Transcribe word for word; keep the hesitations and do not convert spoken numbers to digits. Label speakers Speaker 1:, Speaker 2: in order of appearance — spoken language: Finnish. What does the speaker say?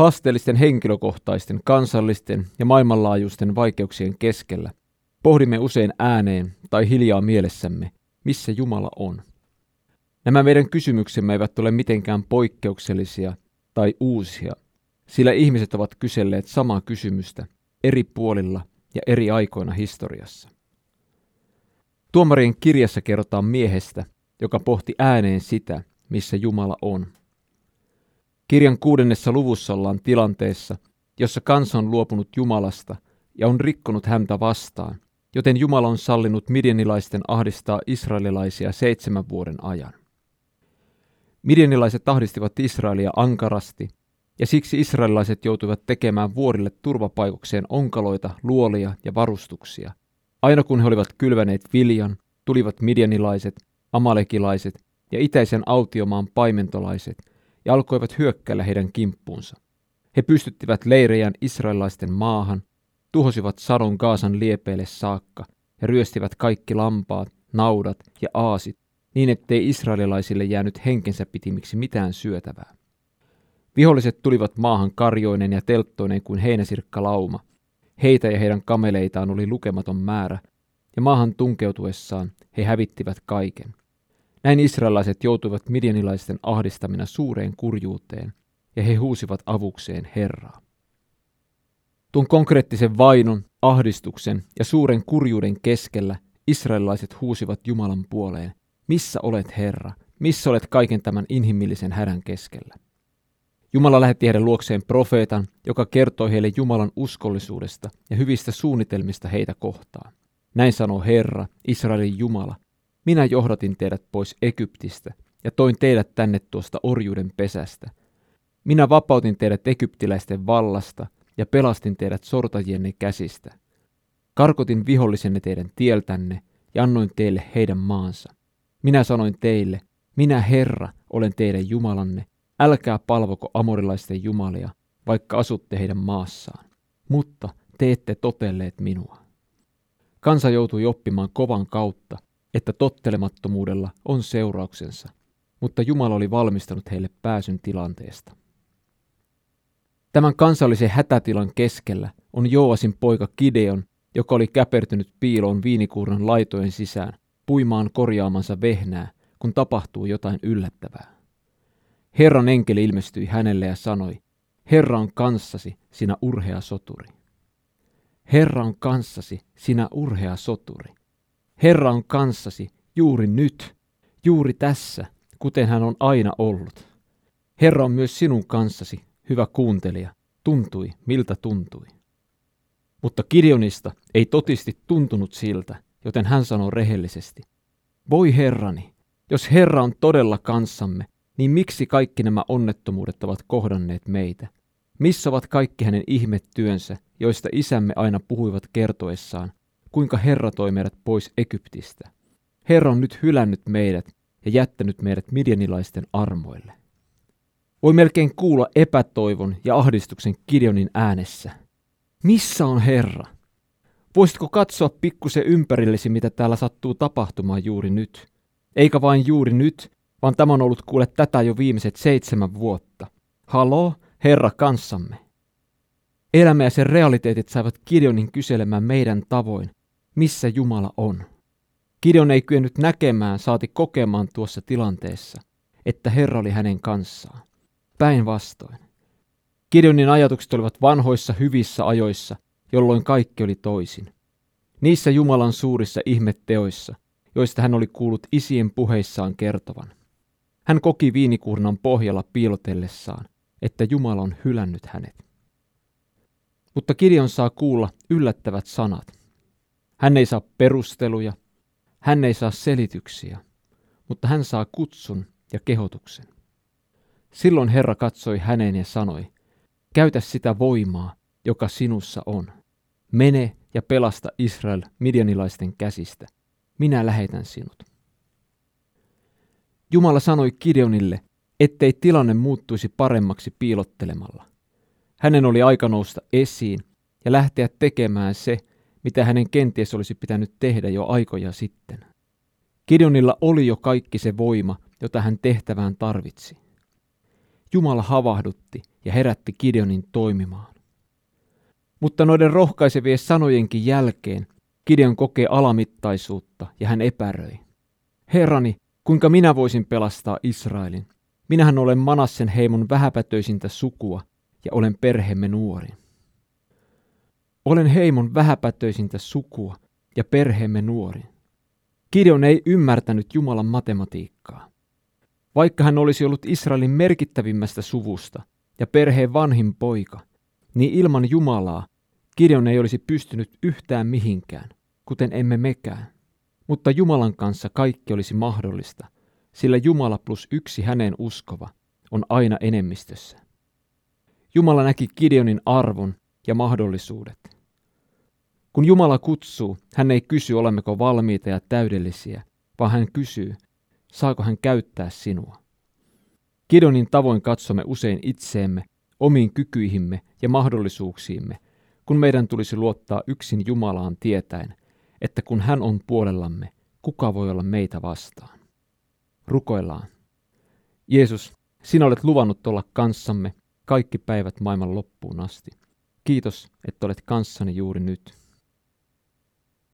Speaker 1: Haasteellisten henkilökohtaisten, kansallisten ja maailmanlaajuisten vaikeuksien keskellä pohdimme usein ääneen tai hiljaa mielessämme, missä Jumala on. Nämä meidän kysymyksemme eivät ole mitenkään poikkeuksellisia tai uusia, sillä ihmiset ovat kyselleet samaa kysymystä eri puolilla ja eri aikoina historiassa. Tuomarien kirjassa kerrotaan miehestä, joka pohti ääneen sitä, missä Jumala on. Kirjan kuudennessa luvussa ollaan tilanteessa, jossa kansa on luopunut Jumalasta ja on rikkonut häntä vastaan, joten Jumala on sallinut midianilaisten ahdistaa israelilaisia seitsemän vuoden ajan. Midianilaiset ahdistivat Israelia ankarasti, ja siksi israelilaiset joutuivat tekemään vuorille turvapaikokseen onkaloita, luolia ja varustuksia. Aina kun he olivat kylväneet viljan, tulivat midianilaiset, amalekilaiset ja itäisen autiomaan paimentolaiset ja alkoivat hyökkäillä heidän kimppuunsa. He pystyttivät leirejään israelilaisten maahan, tuhosivat sadon Gaasan liepeille saakka ja ryöstivät kaikki lampaat, naudat ja aasit, niin ettei israelilaisille jäänyt henkensä pitimiksi mitään syötävää. Viholliset tulivat maahan karjoinen ja telttoinen kuin heinäsirkkalauma. Heitä ja heidän kameleitaan oli lukematon määrä, ja maahan tunkeutuessaan he hävittivät kaiken. Näin israelilaiset joutuivat midianilaisten ahdistamina suureen kurjuuteen, ja he huusivat avukseen Herraa. Tuon konkreettisen vainon, ahdistuksen ja suuren kurjuuden keskellä israelilaiset huusivat Jumalan puoleen, missä olet Herra, missä olet kaiken tämän inhimillisen hädän keskellä. Jumala lähetti heidän luokseen profeetan, joka kertoi heille Jumalan uskollisuudesta ja hyvistä suunnitelmista heitä kohtaan. Näin sanoo Herra, Israelin Jumala, minä johdatin teidät pois Egyptistä ja toin teidät tänne tuosta orjuuden pesästä. Minä vapautin teidät egyptiläisten vallasta ja pelastin teidät sortajienne käsistä. Karkotin vihollisenne teidän tieltänne ja annoin teille heidän maansa. Minä sanoin teille, minä Herra olen teidän Jumalanne, älkää palvoko amorilaisten jumalia, vaikka asutte heidän maassaan. Mutta te ette totelleet minua. Kansa joutui oppimaan kovan kautta, että tottelemattomuudella on seurauksensa, mutta Jumala oli valmistanut heille pääsyn tilanteesta. Tämän kansallisen hätätilan keskellä on Jooasin poika Gideon, joka oli käpertynyt piiloon viinikuurnan laitojen sisään, puimaan korjaamansa vehnää, kun tapahtuu jotain yllättävää. Herran enkeli ilmestyi hänelle ja sanoi, Herra on kanssasi, sinä urhea soturi. Herra on kanssasi, sinä urhea soturi. Herra on kanssasi juuri nyt, juuri tässä, kuten hän on aina ollut. Herra on myös sinun kanssasi, hyvä kuuntelija, tuntui miltä tuntui. Mutta Gideonista ei totisti tuntunut siltä, joten hän sanoi rehellisesti, voi Herrani, jos Herra on todella kanssamme, niin miksi kaikki nämä onnettomuudet ovat kohdanneet meitä? Missä ovat kaikki hänen ihmetyönsä, joista isämme aina puhuivat kertoessaan, kuinka Herra toi meidät pois Egyptistä? Herra on nyt hylännyt meidät ja jättänyt meidät midianilaisten armoille. Voi melkein kuulla epätoivon ja ahdistuksen Gideonin äänessä. Missä on Herra? Voisitko katsoa pikkusen ympärillesi, mitä täällä sattuu tapahtumaan juuri nyt? Eikä vain juuri nyt, vaan tämä on ollut kuule tätä jo viimeiset seitsemän vuotta. Haloo, Herra kanssamme. Elämä ja sen realiteetit saivat Gideonin kyselemään meidän tavoin, missä Jumala on. Gideon ei kyennyt näkemään saati kokemaan tuossa tilanteessa, että Herra oli hänen kanssaan. Päinvastoin. Gideonin ajatukset olivat vanhoissa hyvissä ajoissa, jolloin kaikki oli toisin. Niissä Jumalan suurissa ihmetteoissa, joista hän oli kuullut isien puheissaan kertovan. Hän koki viinikuurnan pohjalla piilotellessaan, että Jumala on hylännyt hänet. Mutta Gideon saa kuulla yllättävät sanat. Hän ei saa perusteluja, hän ei saa selityksiä, mutta hän saa kutsun ja kehotuksen. Silloin Herra katsoi häneen ja sanoi, käytä sitä voimaa, joka sinussa on. Mene ja pelasta Israel midianilaisten käsistä. Minä lähetän sinut. Jumala sanoi Gideonille, ettei tilanne muuttuisi paremmaksi piilottelemalla. Hänen oli aika nousta esiin ja lähteä tekemään se, mitä hänen kenties olisi pitänyt tehdä jo aikoja sitten. Gideonilla oli jo kaikki se voima, jota hän tehtävään tarvitsi. Jumala havahdutti ja herätti Gideonin toimimaan. Mutta noiden rohkaisevien sanojenkin jälkeen Gideon kokee alamittaisuutta ja hän epäröi. Herrani, kuinka minä voisin pelastaa Israelin? Minähän olen Manassen heimon vähäpätöisintä sukua ja olen perheemme nuorin. Olen heimon vähäpätöisintä sukua ja perheemme nuorin. Gideon ei ymmärtänyt Jumalan matematiikkaa. Vaikka hän olisi ollut Israelin merkittävimmästä suvusta ja perheen vanhin poika, niin ilman Jumalaa Gideon ei olisi pystynyt yhtään mihinkään, kuten emme mekään. Mutta Jumalan kanssa kaikki olisi mahdollista, sillä Jumala plus yksi häneen uskova on aina enemmistössä. Jumala näki Gideonin arvon ja mahdollisuudet. Kun Jumala kutsuu, hän ei kysy, olemmeko valmiita ja täydellisiä, vaan hän kysyy, saako hän käyttää sinua. Gideonin tavoin katsomme usein itseemme, omiin kykyihimme ja mahdollisuuksiimme, kun meidän tulisi luottaa yksin Jumalaan tietäen, että kun hän on puolellamme, kuka voi olla meitä vastaan. Rukoillaan. Jeesus, sinä olet luvannut olla kanssamme kaikki päivät maailman loppuun asti. Kiitos, että olet kanssani juuri nyt.